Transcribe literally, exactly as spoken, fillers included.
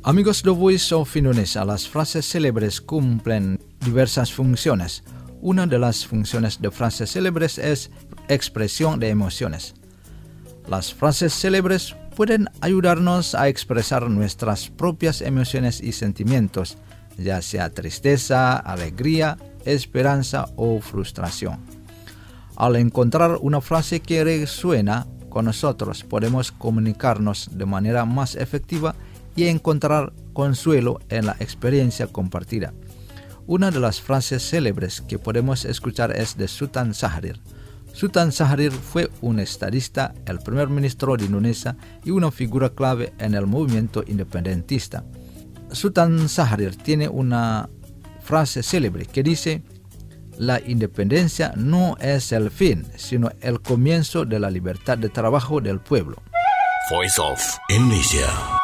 Amigos de Voice of Indonesia, las frases célebres cumplen diversas funciones. Una de las funciones de frases célebres es expresión de emociones. Las frases célebres pueden ayudarnos a expresar nuestras propias emociones y sentimientos, ya sea tristeza, alegría, esperanza o frustración. Al encontrar una frase que resuena con nosotros, podemos comunicarnos de manera más efectiva y encontrar consuelo en la experiencia compartida. Una de las frases célebres que podemos escuchar es de Sultan Syahrir. Sultan Syahrir fue un estadista, el primer ministro de Indonesia y una figura clave en el movimiento independentista. Sultan Syahrir tiene una frase célebre que dice: la independencia no es el fin, sino el comienzo de la libertad de trabajo del pueblo. Voice of Indonesia.